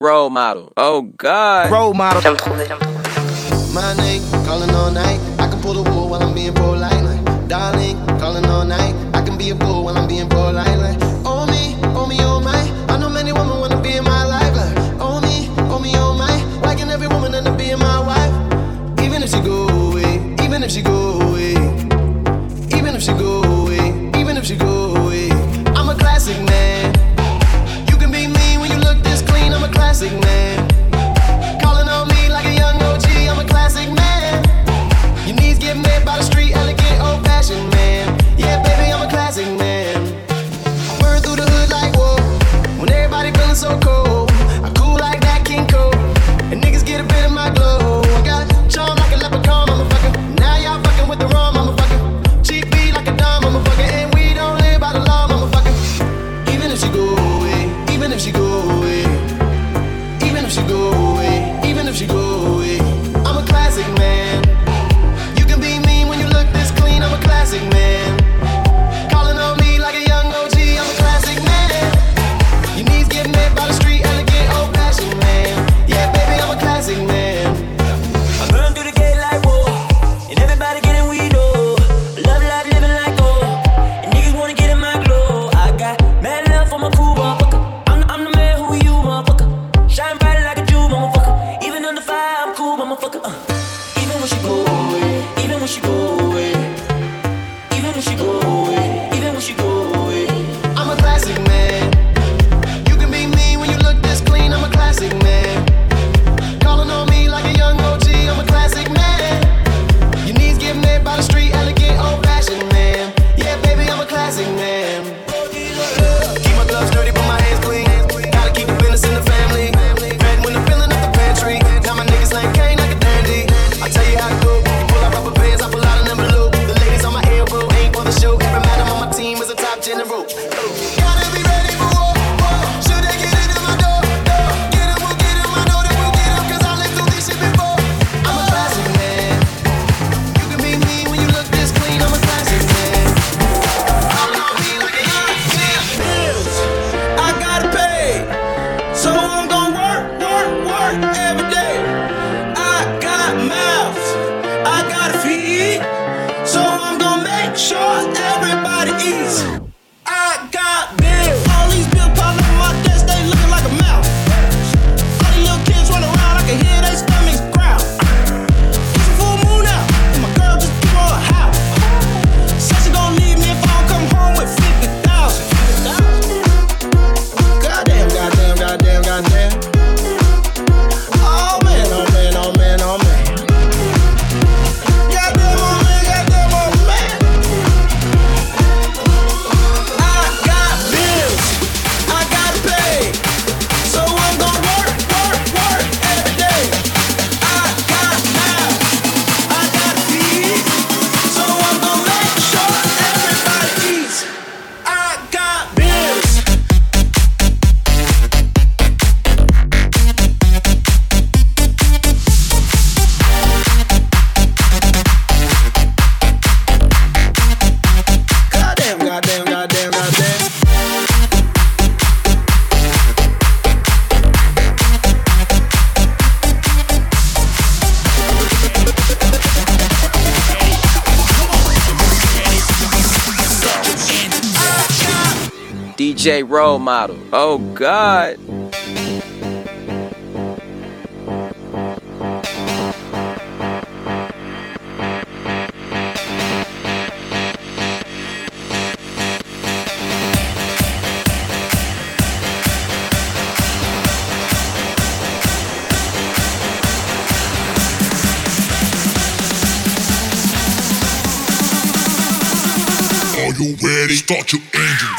Role model. Oh God. Role model. J'aime trop. My name, calling all night. I can pull the wool while I'm being polite. Like, darling, calling all night. I can be a fool while I'm being polite. Like, oh me, oh my. I know many women wanna be in my life. Like, oh me, oh my. Why can every woman end up being my wife? Even if she go away, even if she go away, even if she go away, even if she go away. I'm a classic man. You can be mean when you look this clean. I'm a classic man. Calling on me like a young OG. I'm a classic man. Your knees get made by the street, elegant, old-fashioned man. Yeah, baby, I'm a classic man. Burn through the hood like whoa. When everybody feeling so cold, I cool like that King Cole. And niggas get a bit of my glow. I got charm like a leprechaun, motherfucker. Now y'all fucking with the wrong, motherfucker. Cheap beat like a dime, motherfucker. And we don't live by the law, motherfucker. Even if she go away, even if she go away, even if she go away, even if she go away, I'm a classic man. You can be mean when you look this clean. I'm a classic man. Calling on me like a young OG. I'm a classic man. Your knees get made by the street, elegant, old-fashioned man. Yeah, baby, I'm a classic man. I burn through the gate like whoa, and everybody getting weed, oh. Love life, living like gold, and niggas wanna get in my glow. I got mad love for my crew, motherfucker. I'm the man who you, motherfucker. Shine bright like a Jew, motherfucker. Even under fire, I'm cool, motherfucker. Even when she go away, even when she go away, even when she go away, even when she go away. I'm a classic man. You can be mean when you look this clean. I'm a classic man. Calling on me like a young OG. I'm a classic man. Your knees get made by the street, elegant, old-fashioned man. Yeah, baby, I'm a classic man. Keep my gloves dirty, but my hands clean. Gotta keep the business in the family. Red when I'm filling up the pantry. Now my niggas like Kane like a dandy. I tell you how to go. You pull out rubber bands, I pull out an envelope. The ladies on my elbow ain't for the show. Every man on my team is a top general. Gotta be ready for war. Should they get into my door? Get 'em, we'll get 'em. I know that we'll get 'em, 'cause I lived through this shit before. I'm a classic man. You can be mean when you look this clean. I'm a classic man. Calling on me like a young Bills, I gotta pay, so I'm gon' work every day. I got mouths, I gotta feed, so I'm gon' make sure everybody eats. I got bills, all these bills piling up on my desk, they looking like a mouth. All these little kids run around, I can hear they stomachs growl. It's a full moon out, and my girl just threw her house. Said she gon' leave me if I don't come home with 50,000. Goddamn. Oh man. Goddamn, oh man. I got bills, I gotta pay, so I'm gon' work every day. I got mouths, I gotta feed, so I'm gon' make sure everybody eats. I got bills. Goddamn. DJ Role Model. Oh God. Are you ready? Start your engine.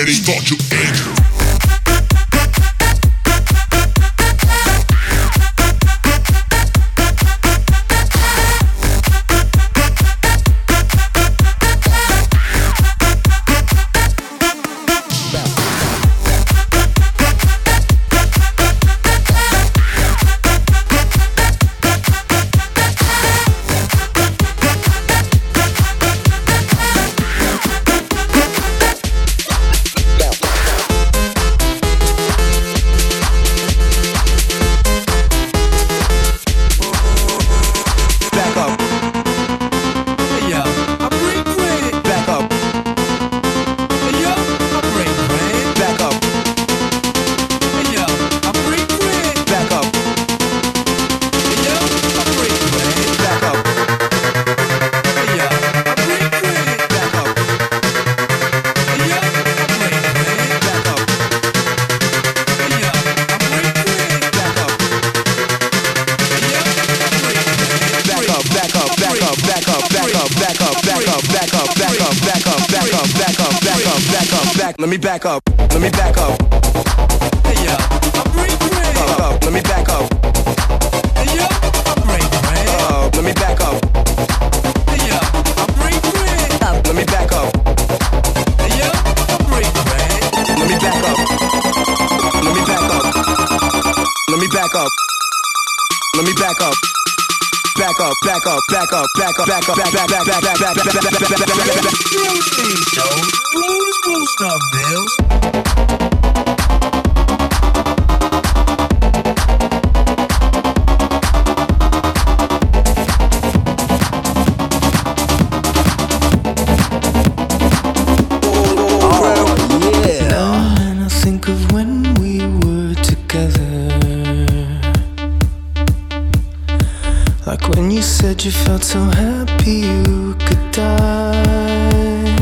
ready, start your engine. Let me back up. Let me back up. Hey yo, I'm break. Let me back up. Hey yo, I'm break. Let me back up. Hey yo, I'm break. Let me back up. Hey yo, I'm break. Let me back up. Let me back up. Let me back up. Let me back up. Back up, back up, back up, back up, back up, back up, back up, back up, back up. Stuff, Bills. Said you felt so happy you could die.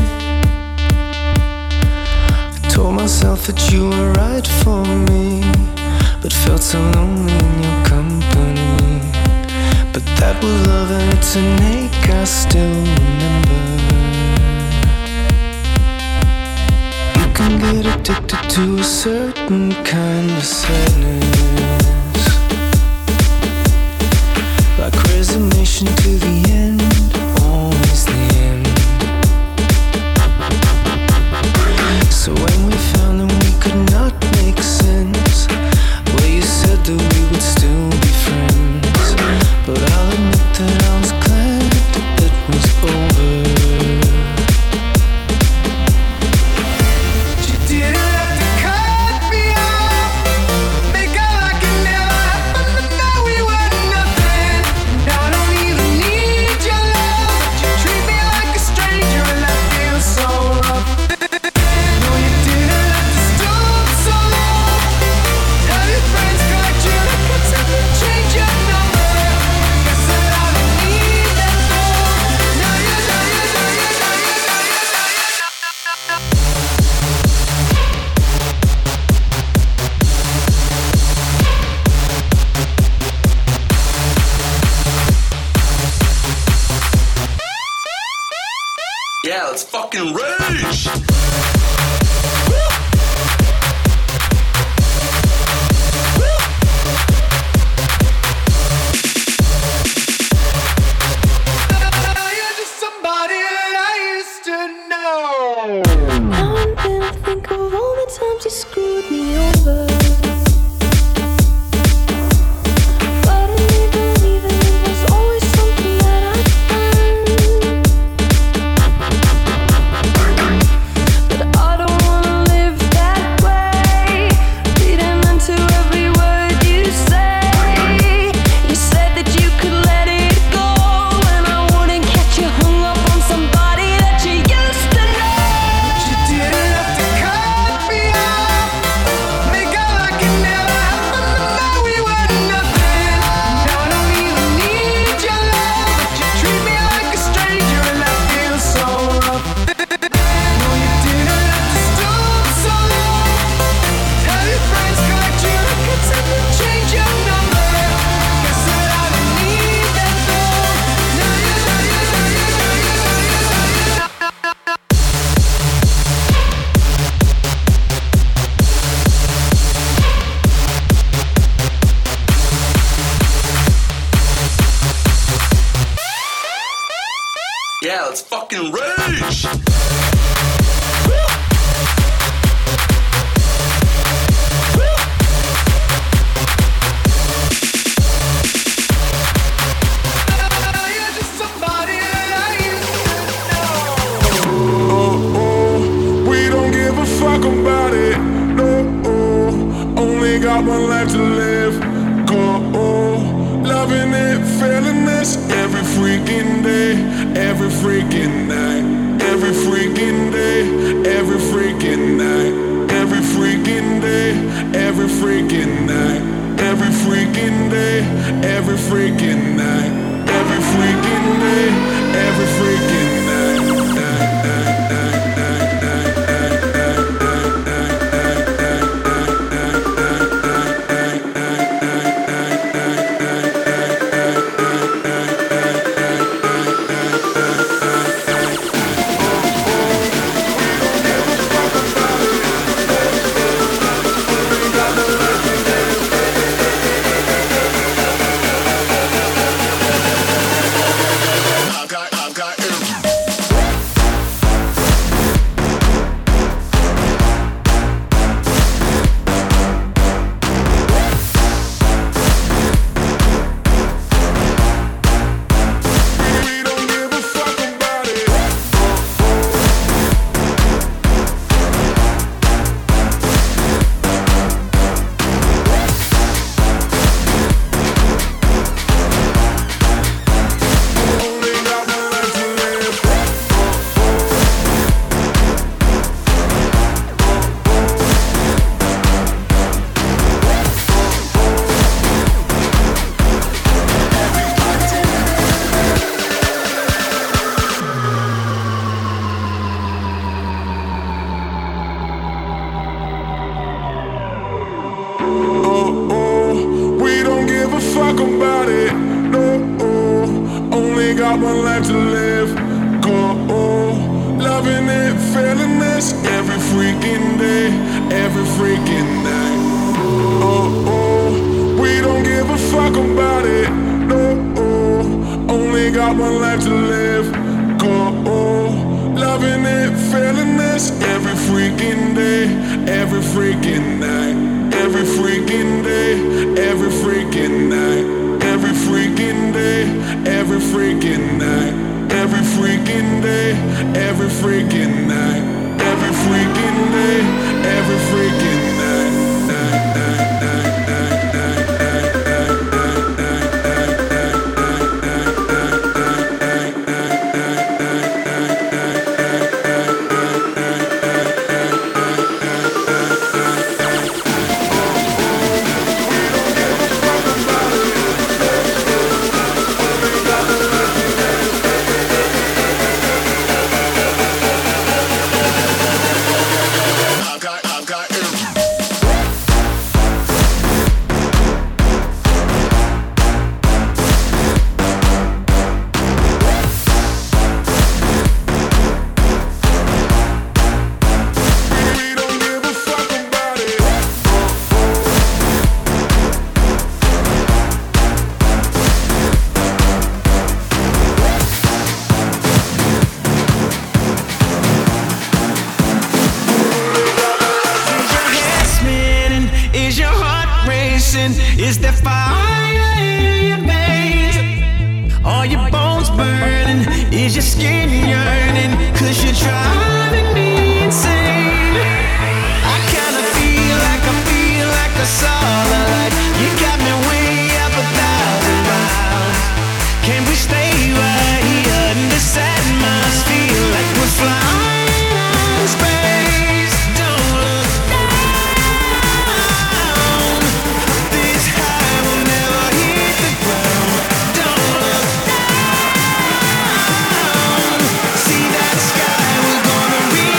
I told myself that you were right for me, but felt so lonely in your company. But that was love and it's an ache I still remember. You can get addicted to a certain kind of sadness, like resignation to the end, always the end. So when we found that we could not make sense, well, you said that we would still be friends. But I'll admit that I was glad that it was over. You didn't have to cut me off, make out like it never happened, but now we were nothing. Now I don't even need your love, but you treat me like a stranger and I feel so rough. No, you didn't have to stoop so low, have your friends collect your records and then change your number. Guess that I don't need that though. Now you Yeah, let's fucking rage! You're just somebody that I used to know. Now and then I think of all the times you screwed me over. But I never even it was always something that I'd done. But It's fucking rage. You're just somebody that I used to know. We don't give a fuck about it. No, only got one life to live. Go, loving it, feeling this every freaking day, every freaking night, every freaking day, every freaking night, every freaking day, every freaking night, every freaking day, every freaking night, every freaking day, every freaking night. Is there fire in your veins? Are your bones burning? Is your skin yearning? 'Cause you're driving me insane. I kinda feel like I saw the light. You got me way up 1,000 miles. Can we stay right here in this atmosphere like we're flying in space? Don't look down. This high will never hit the ground. Don't look down. See that sky, we're gonna reach.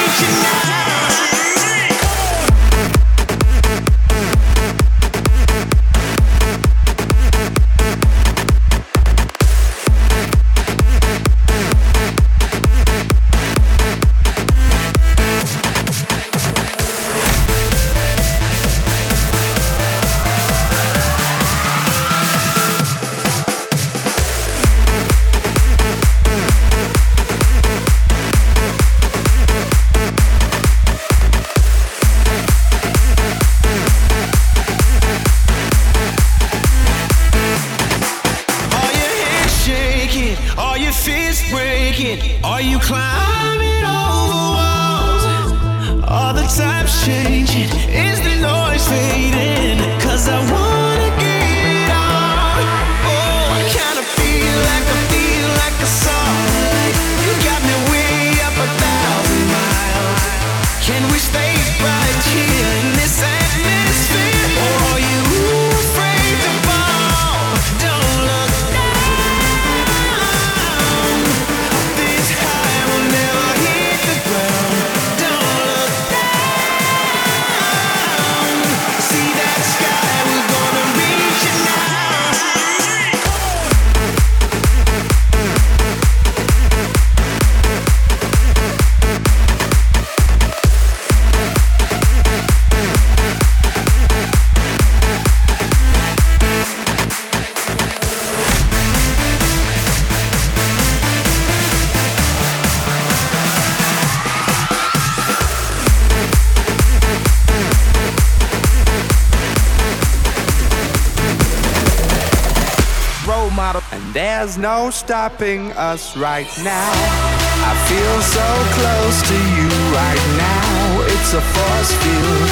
model. And there's no stopping us right now. I feel so close to you right now. It's a force field.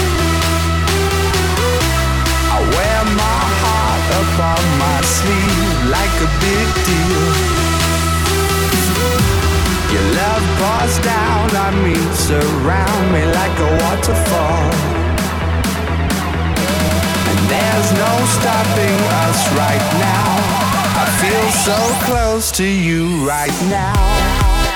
I wear my heart upon my sleeve like a big deal. Your love pours down on me, surround me like a waterfall. And there's no stopping us right now. I feel so close to you right now.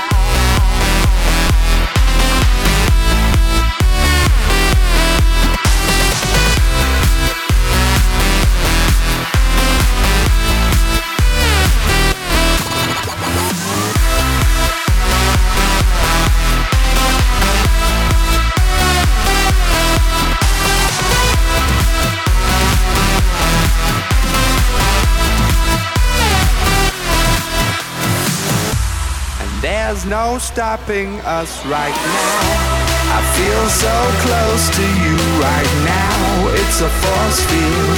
There's no stopping us right now. I feel so close to you right now. It's a force field.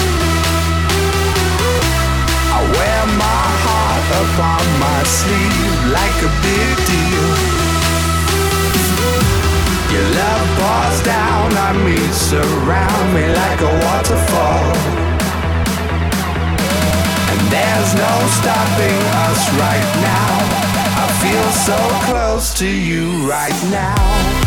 I wear my heart upon my sleeve like a big deal. Your love pours down on me, surround me like a waterfall. And there's no stopping us right now. I feel so close to you right now.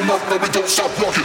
up, and we don't stop rocking.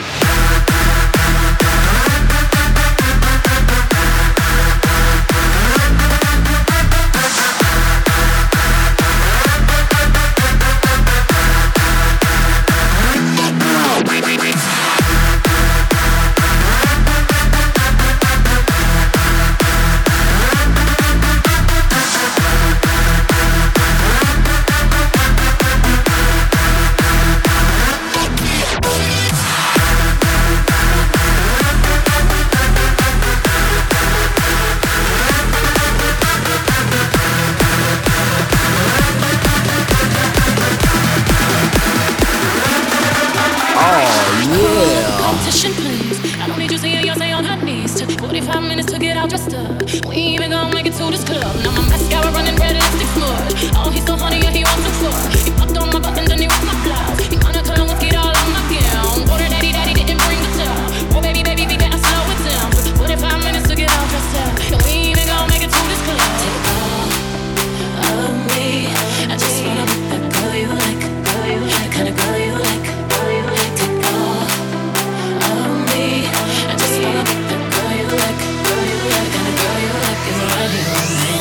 Competition, please. I don't need you seeing your say on her knees. Took 45 minutes to get all dressed up. We ain't even gonna make it to this club. Now my mascara running red, lipstick smudge. Oh, he's so honey, yeah, he wants some fun. He fucked on my buttons and he ripped my blouse. He kinda color with all on my gown. Order daddy, daddy didn't bring the stuff. Oh, baby, baby, we better slow it down. Took 45 minutes to get all dressed up. And we ain't even gonna make it to this club. Take all of me. I just wanna be that girl you like. The kind of girl you like. Take all of me. I just wanna be that girl you like. The kind of girl you like is right here.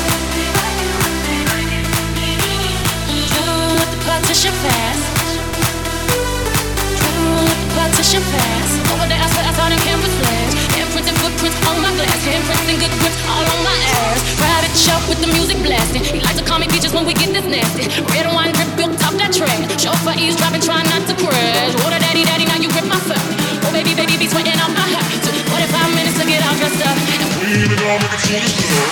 Try to roll up the partition fast. Try to roll up the partition fast. Over there, I swear I saw them cameras flash. Imprints and footprints on my glass. Handprints and good grips all on my ass. Private shop with the music blasting. He likes to call me peaches when we get this nasty. Red wine drip built top that trash. Chauffeur eavesdropping, trying not to crash. Water daddy, daddy, now you grip my foot. Oh baby, baby, be sweating out my hat. Took 45 minutes to get all dressed up. And We ain't even gonna make it to this club.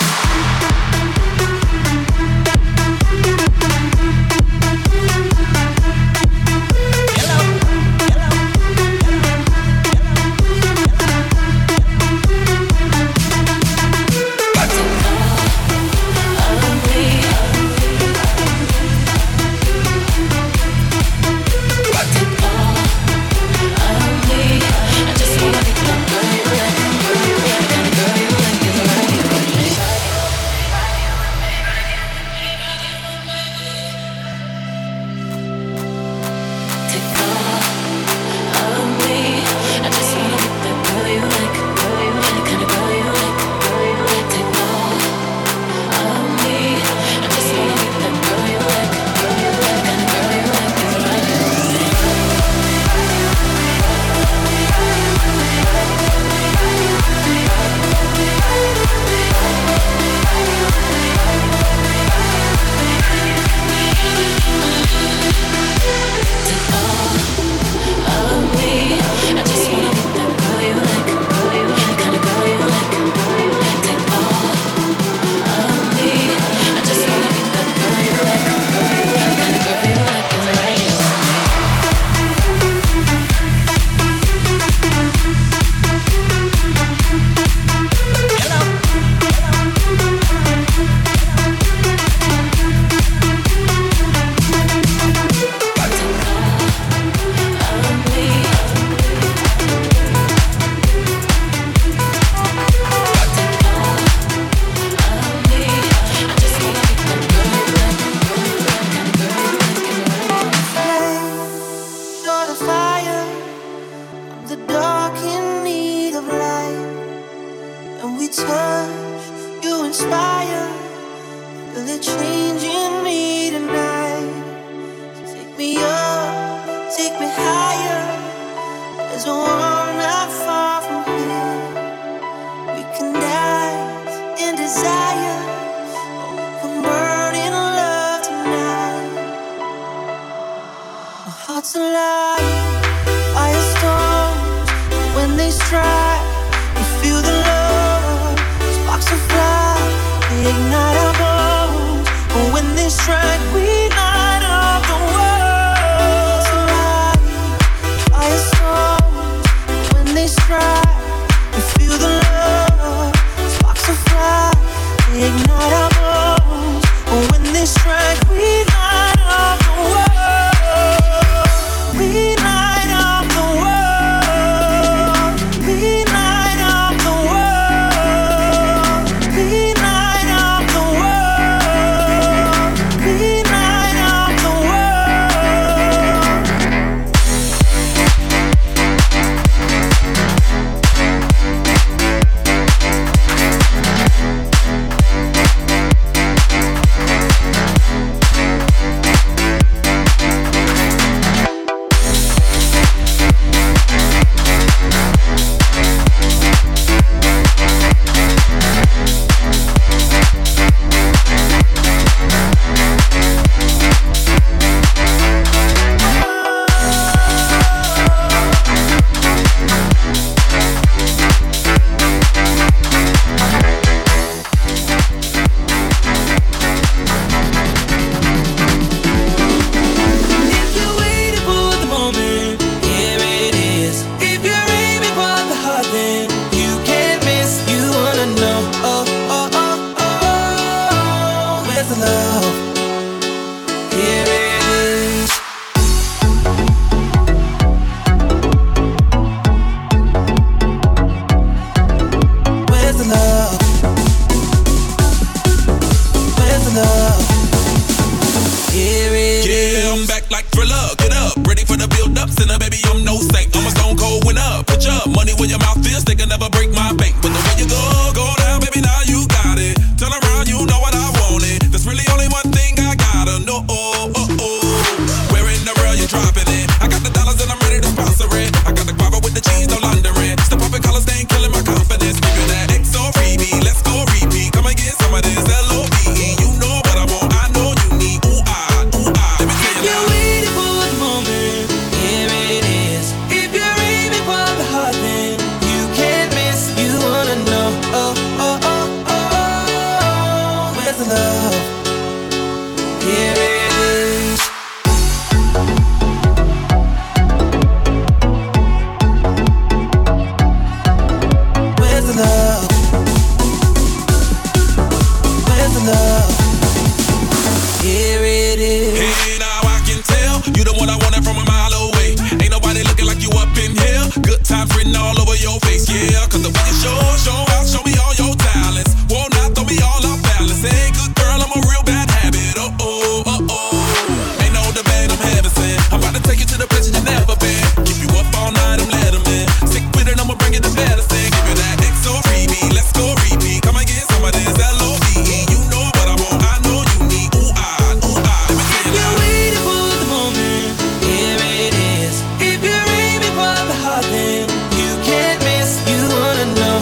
your face, yeah. Cause the way you show out, show me all your talents. Whoa, now throw me all off balance. Hey, good girl, I'm a real bad habit. Ain't no debate, I'm heaven sent. I'm about to take you to the place you never been. Keep you up all night, I'm letterman. Stick with it, I'ma bring it to medicine. Give you that XO repeat, let's go repeat. Come and get some of this L-O-V-E. You know what I want, I know you need. Ooh, ah, ooh, ah. Let me tell you now. You're waiting for the moment, here it is. If you're aiming for the heart, then you can't miss. You wanna know,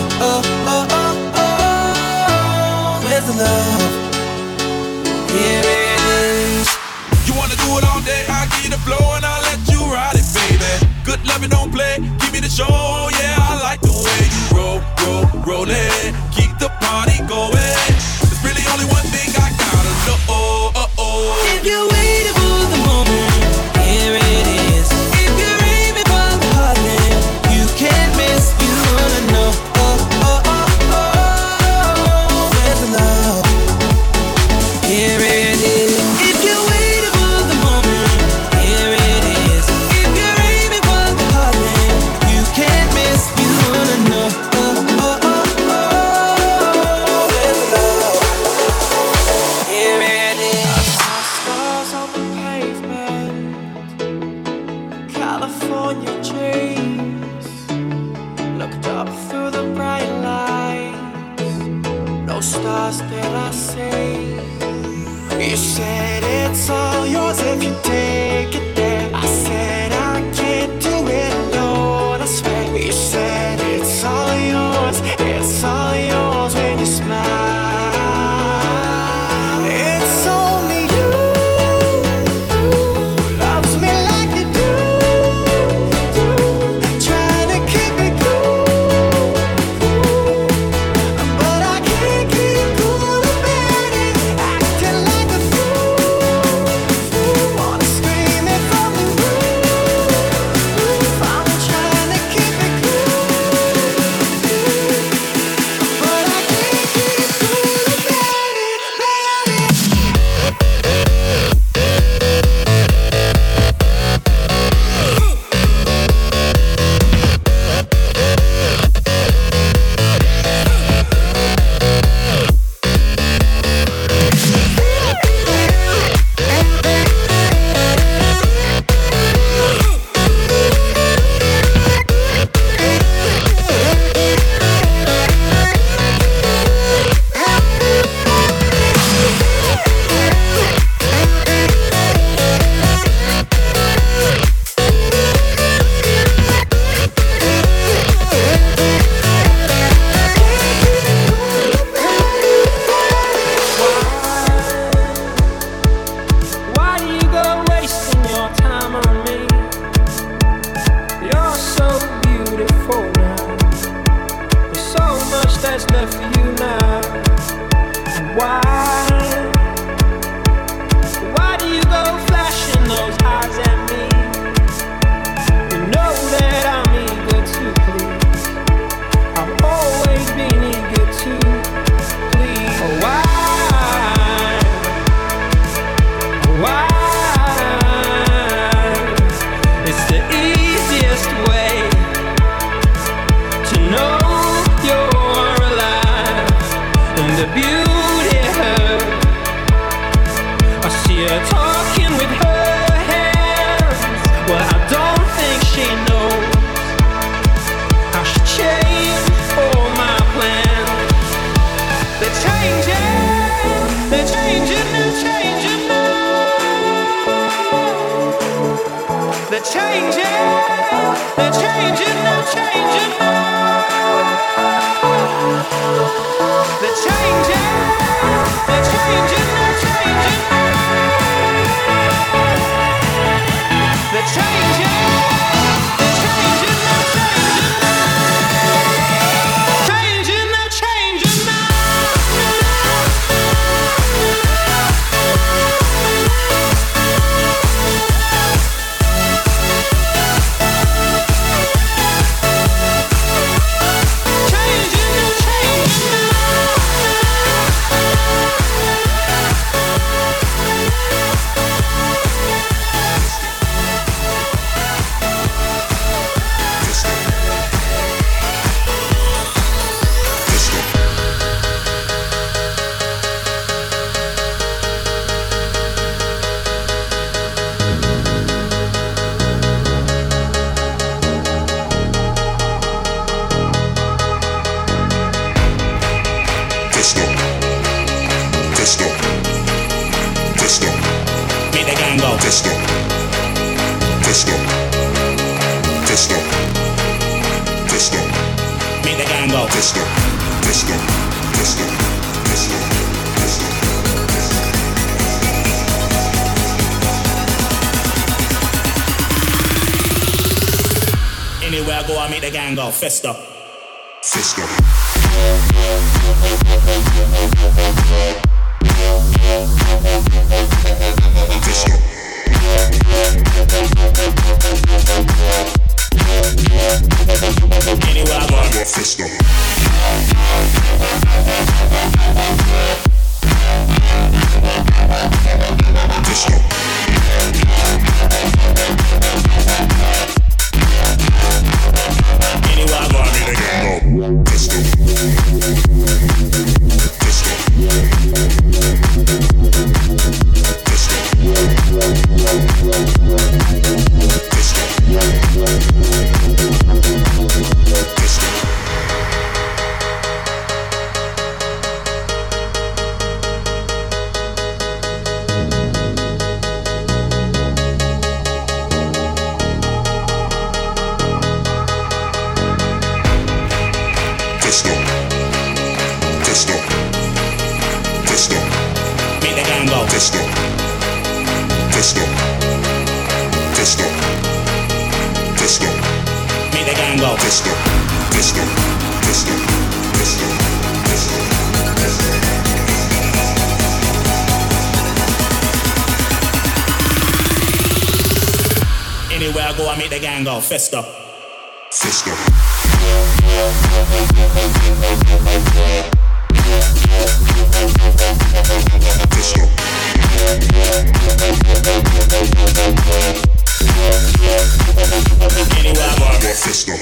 where's the love? Here it is. You wanna do it all day, I'll give you the flow and I'll let you ride it, baby. Good loving don't play, give me the show, yeah, I like the way you roll it. Keep the party going. There's really only one thing I gotta know. If you're waiting for the moment, here it is. If you're aiming for the heart, then you can't miss. You wanna know, where's the love? Here it is. If you're waiting for the moment, here it is. If you're aiming for the heart, then you can't miss. You wanna know, where's the love? Here it is. Stars on the pavement, California dreams. Looked up through the bright lights, no stars did I see. You said it's all yours if you take it there. I said I can't do it alone, I swear. You said it's all yours when you smile. It's only you who loves me like you do. Trying to keep it cool, but I can't keep cool about it. Acting like a fool, wanna scream it from the roof. I'm trying to keep it cool, but I can't keep cool about it, Why do you go wasting your time on me? You're so beautiful now. There's so much that's left for you now. And why do you go flashing those eyes at me? You know that I'm eager to please. I've always been eager to please. Why? It's the easiest way to know you're alive. And the beauty hurts. I see her talking with her hands. Well, I don't think she knows how she changed all my plans. They're changing now, changing now. They're changing now, changing now. They're changing now, changing now. They're changing now, changing now. Changing now, changing now. Changing now, changing now. gang go. Disco. Disco. Disco. Disco. Make the gang go. Disco. Disco. Disco. Disco. Disco. Anywhere I go, I make the gang go. Festa. Fisco. Disco. Anywhere I go, I go. Fisco. Disco. anywhere I go, I make the gang go. Disco. Disco. Disco. Disco. Disco. Make the gang go. Disco. Disco. Disco. Disco. Make the gang go. Disco. Disco. Disco. Disco. Disco. Anywhere I go, I make the gang go. Festa. Fisco. Disco. Anywhere I go, I go. Fisco.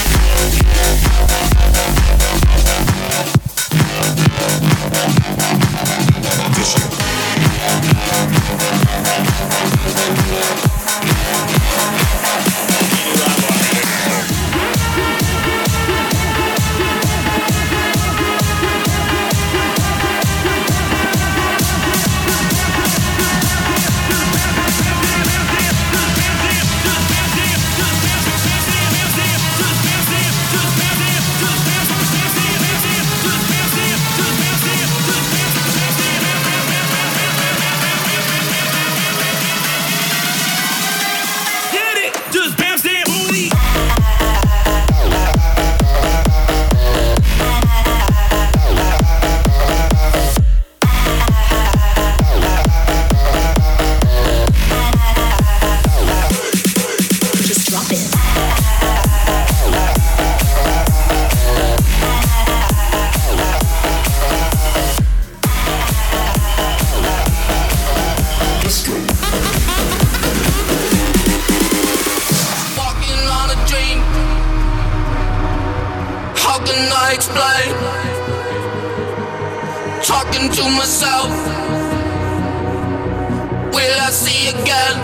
Talking to myself, will I see again?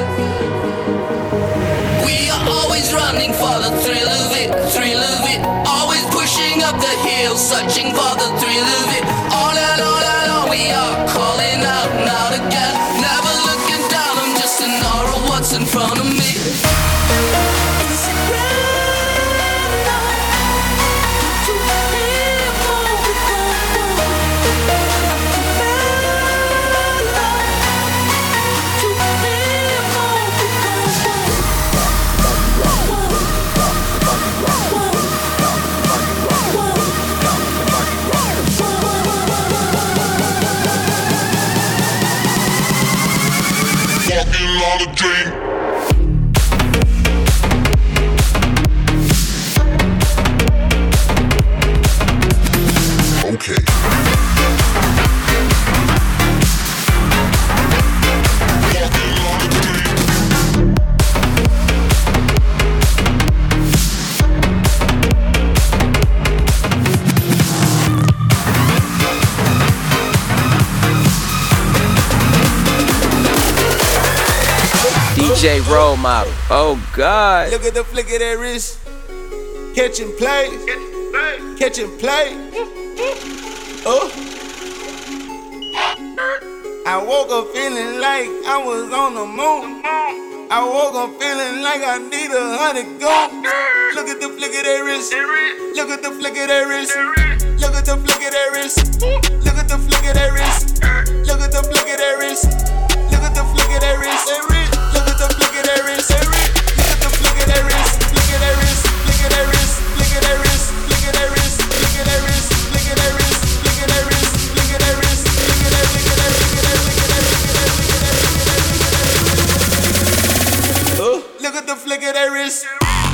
We are always running for the thrill of it, thrill of it. Always pushing up the hill, searching for the thrill of it. All and we are calling out now again. Never looking down, I'm just an aura of what's in front of me. Walking on a dream. Okay. Walking on a dream. DJ role model. Oh God. Look at the flick of that wrist. Catching play. Catching play. Oh. I woke up feeling like I was on the moon. I woke up feeling like I need 100 goons. Look at the flick of their wrist. Look at the flick of their wrist. Look at the flick of their wrist. Look at the flick of their wrist. Look at the flick of their wrist. Look at the flick of their wrist. Look at the flick of their wrist. Look at the flick of their wrist. Flick of their wrist. Flick of their wrist. Flick of their wrist. Flick of their wrist. Flick of their wrist. Flick of their wrist. Flick of their wrist. Flick of their wrist. Flick of their flick of their look at the flick of their wrist.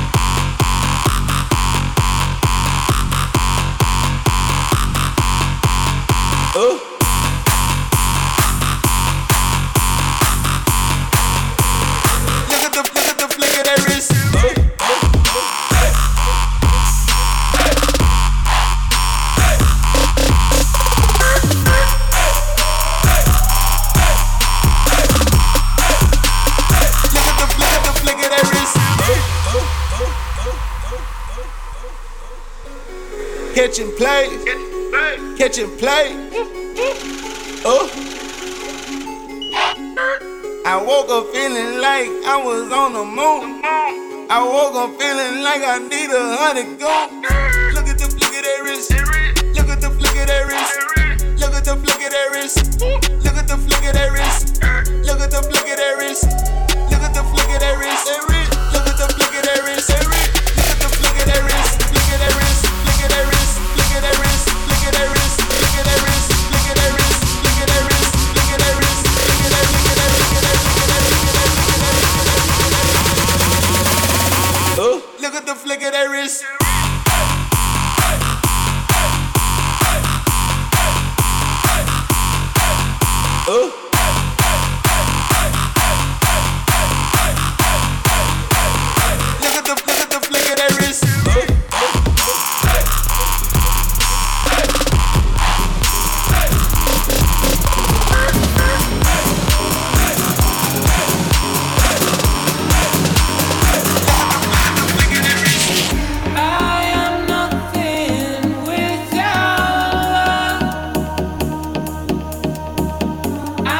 Look at the flick of their wrist. Catch and play, catch and play. I woke up feeling like I was on the moon. I woke up feeling like I need 100 goons. Look at the flick of their wrist. Look at the flick of their wrist. Look at the flick of their wrist. Look at the flick of their wrist. Look at the flick of their wrist. Look at the flick of their wrist. Look at the flick of their wrist. Look at the flick of their wrist. Flick of their wrist. Flick of their wrist. Flick of their wrist. Flick of their wrist. Flick of their wrist. Flick of their wrist. Flick of their wrist. Flick of their wrist. Flick of their look at the flick of their wrist. Look at the flick of their wrist. I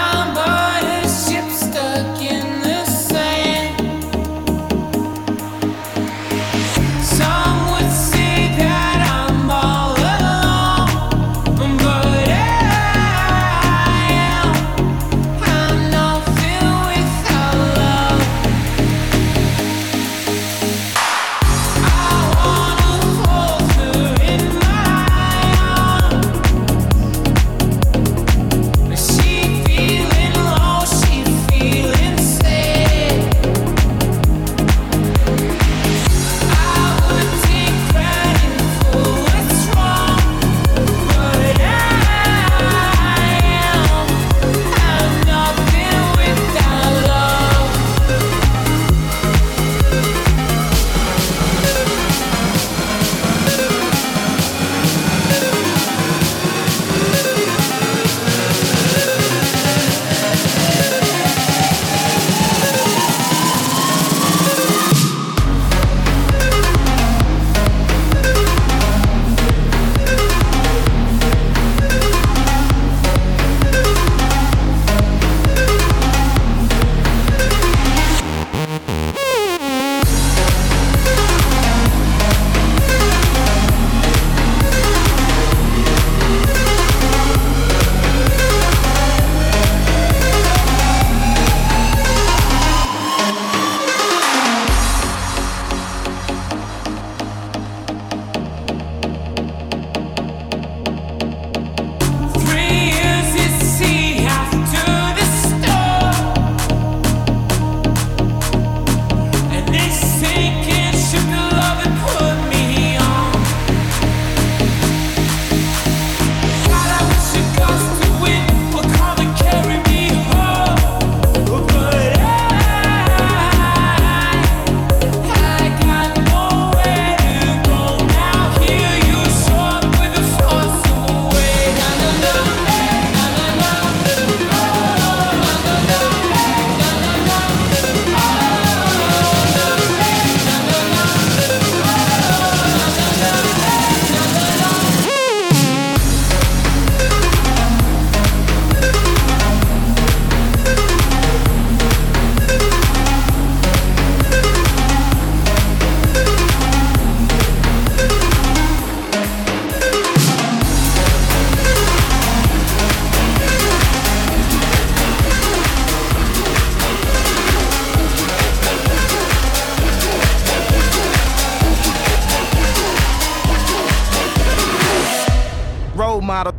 model.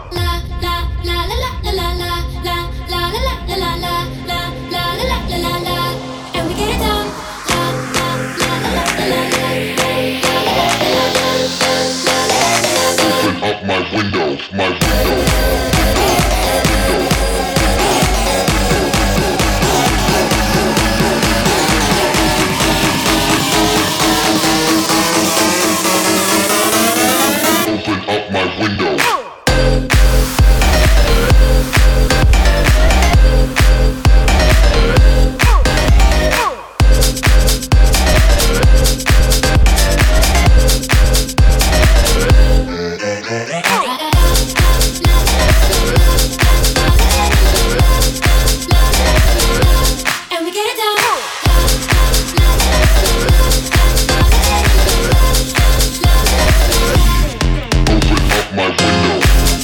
And we get it done. Open up my window, my window. Open up my window. And we get it done. Open up my window.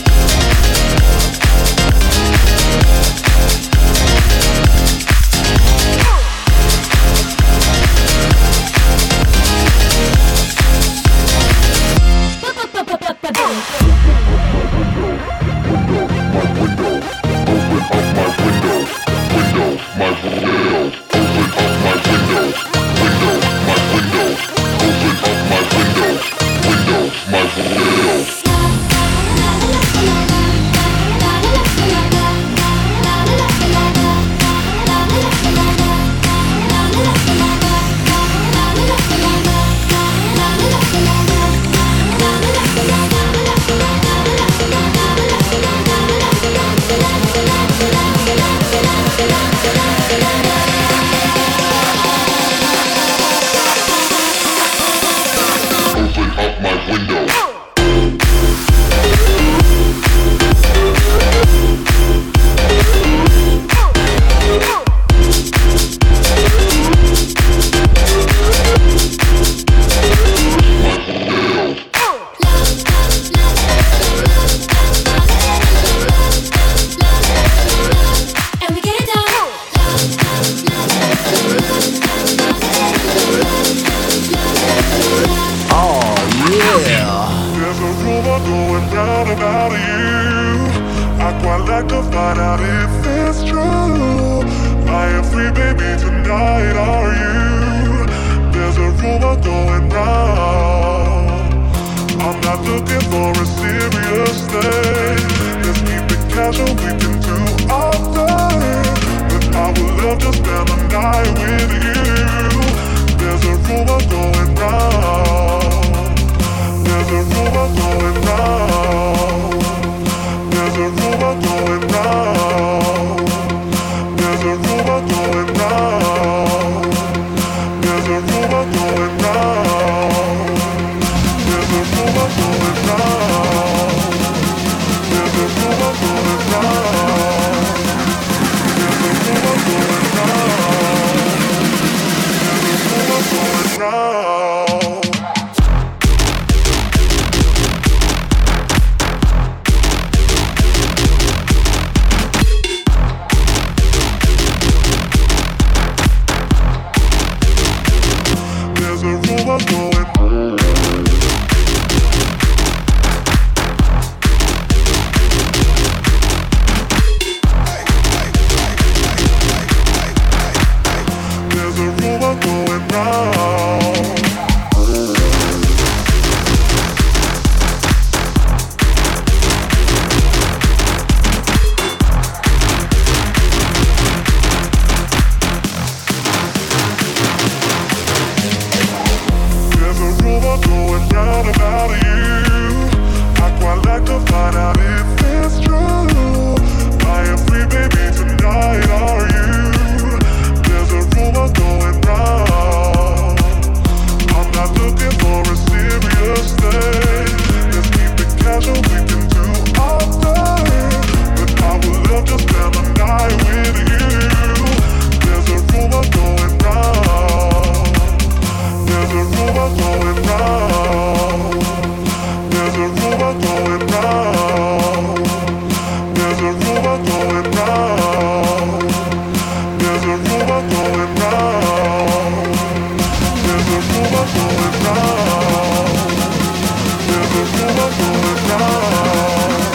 Open up my window. And we get it done. There's a rumor going round about you. I quite like to find out if it's true. I am free, baby, tonight, are you? There's a rumor going round. I'm not looking for a serious thing. Let's keep it casual, we can do our thing. But I would love to spend the night with you. There's a rumor going round. There's a rumor going round. There's a rumor going round. There's a rumor going round. There's a rumor going round. There's a rumor going round. There's a rumor going round. There's a rumor going round. There's a rumor going round. There's a rumor going. There's a rumor going round. There's a rumor going round about you. I quite like to find out if it's true. I am free, baby, tonight, are you? There's a rumor going round. I'm not looking for a serious thing. Let's keep it casual, we can do our thing. But I would love to spend the night with you. There's a rumor going round. There's a rumor going round. There's a rumor going round. There's a rumor going round. There's a rumor going round. There's a rumor going round. There's a rumor going round.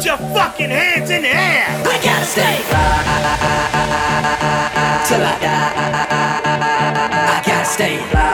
your fucking hands in the air. I gotta stay till I die. I gotta stay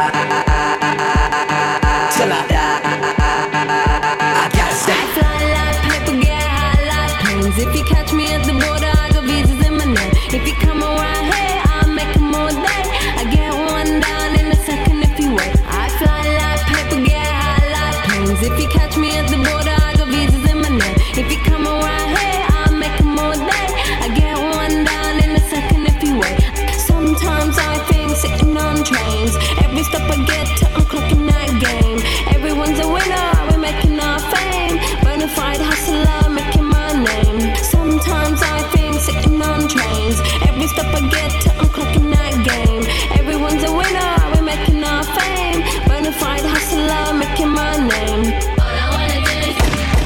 till I die. I gotta stay. I fly like paper, get high like planes. If you catch me at the border, I got visas in my name. If you come around here, I'll make them all day. I get one down in a second if you wait. I fly like paper, get high like planes. If you catch me at the border, I got visas in my name. If you come around here, I'll make them all day. I get one down in a second if you wait. Sometimes I think sitting on trains. Every step I get to, I'm clocking that game. Everyone's a winner, we're making our fame. Bonafide hustler, making my name. Sometimes I think sitting on trains. Every step I get to, I'm clocking that game. Everyone's a winner, we're making our fame. Bonafide hustler, making my name. All I wanna do is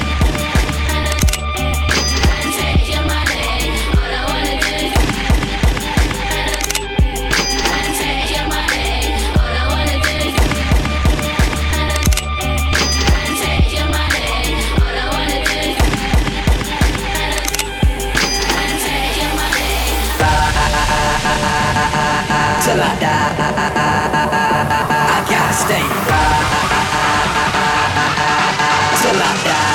take your money. All I wanna do is take your money. All I wanna do is take your money. All I wanna do is take your money. Till I die. I gotta stay till I die.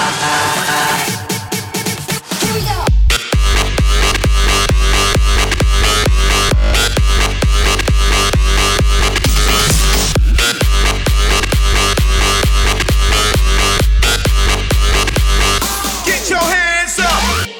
Get your hands up.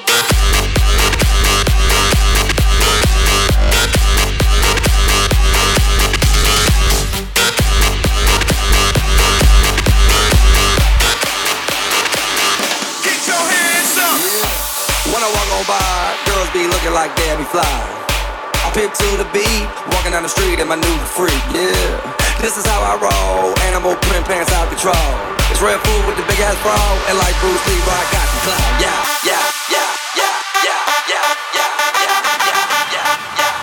Get your hands up. When I walk on by, girls be looking like Debbie Fly. I pip to the beat, walking down the street in my new freak, yeah. This is how I roll, animal print pants out control. It's red food with the big ass bra, and like Bruce Lee, I got the clout, yeah, yeah, yeah, yeah, yeah, yeah, yeah, yeah, yeah, yeah,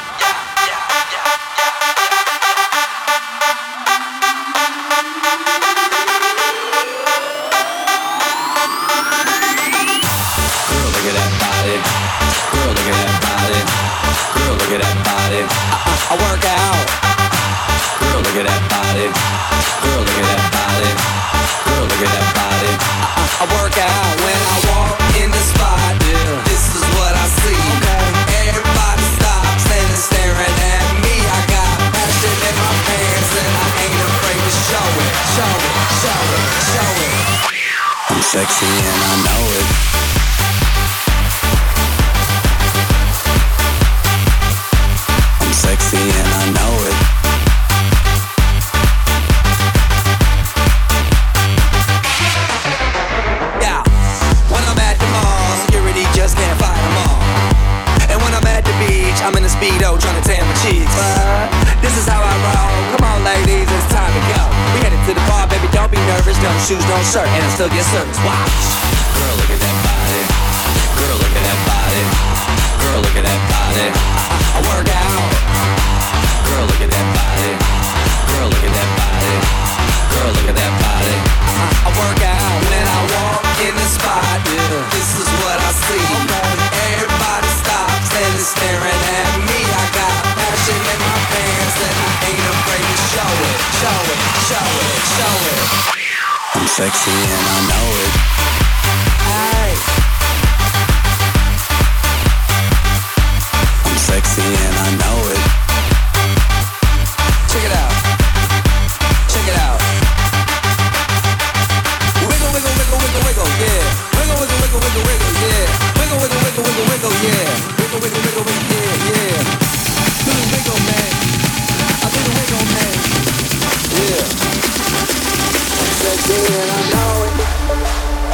Girl, look at that body. Girl, look at that body. Girl, look at that body. I work out. Girl, look at that body. Girl, look at that body. Girl, look at that body. I work out when I walk in the spot. Yeah. This is what I see. Everybody stops and is staring at me. I got passion in my pants and I ain't afraid to show it. Show it, show it, show it. I'm sexy and I know it. I'm sexy and I know it. Yeah, when I'm at the mall, security just can't fight them all. And when I'm at the beach, I'm in a Speedo trying to tan my cheeks. This is how I roll. Come on, ladies, it's time to go. We headed to the bar, baby, don't be nervous. No shoes, no shirt, and I still get service. Watch. Girl, look at that body. Girl, look at that body. Girl, look at that body. I work out. Girl, look at that body. Girl, look at that body. Girl, look at that body. I work out when I walk in the spot. Yeah. This is what I see. Everybody stops and is staring at me. I got passion in my pants and I ain't afraid to show it. Show it, show it, show it. I'm sexy and I know it. Hey. I'm sexy and I know it. Check it out. Check it out. Wiggle, wiggle, wiggle, wiggle, wiggle, yeah. Wiggle, wiggle, wiggle, wiggle, wiggle, yeah. Wiggle, wiggle, wiggle, wiggle, wiggle, yeah. Wiggle, wiggle, wiggle, wiggle, yeah, yeah. Do the wiggle, man. I do the wiggle, man. Yeah. I'm sexy and I know it.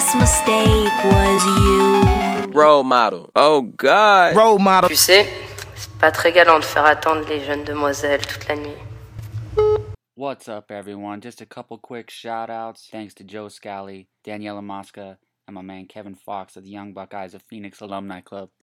biggest mistake was you. Role model. Oh God. Role model. Tu sais, c'est pas très galant de faire attendre les jeunes demoiselles toute la nuit. What's up, everyone? Just a couple quick shout-outs. Thanks to Joe Scally, Daniela Mosca, and my man Kevin Fox of the Young Buckeyes of Phoenix Alumni Club.